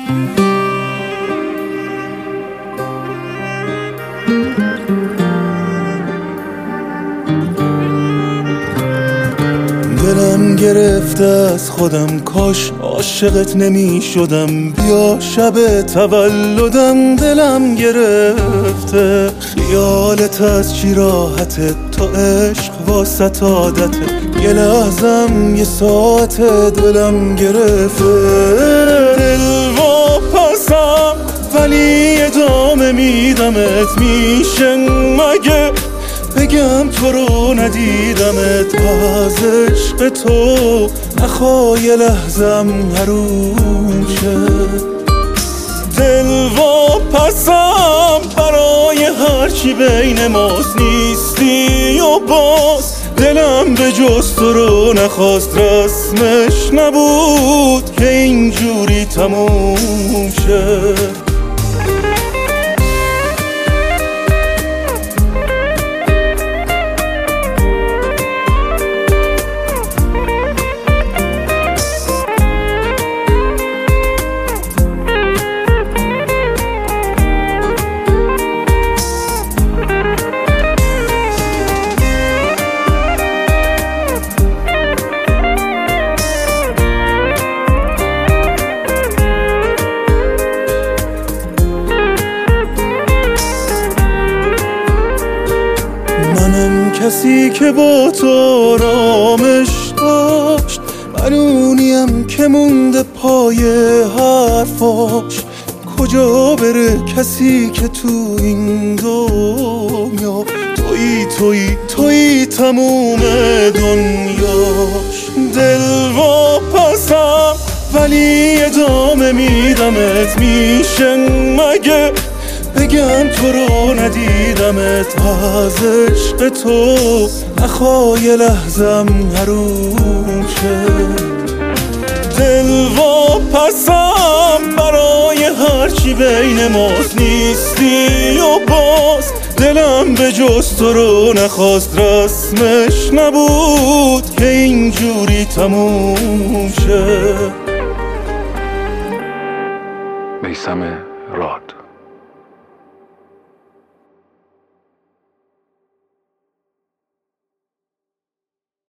دلم گرفته از خودم، کاش عاشقت نمی شدم. بیا شب تولدم، دلم گرفته. خیالت از چی راحته، تو عشق واسط عادته. یه لحظم یه ساعت دلم گرفته. دل واپسم ولی ادامه میدمت. میشه مگه بگم تو رو ندیدمت؟ از عشق تو نخواه یه لحظم حروم شه. دل واپسم برای هرچی بین ماست. نیستی و باز دلم به جز تو رو نخواست. رسمش نبود که اینجوری تموم شه. منم کسی که با تو آرامش داشت، من اونیم که مونده پای حرفاش. کجا بره کسی که تو این دنیا تویی تموم دنیاش. دل واپسم ولی ادامه میدمت. میشه مگه بگم تو رو ندیدمت؟ از عشق تو نخواه یه لحظم حروم شه. دل واپسم برای هرچی بین ماست. نیستی و باز دلم به جز تو رو نخواست. رسمش نبود که اینجوری تموم شه. میثم راد.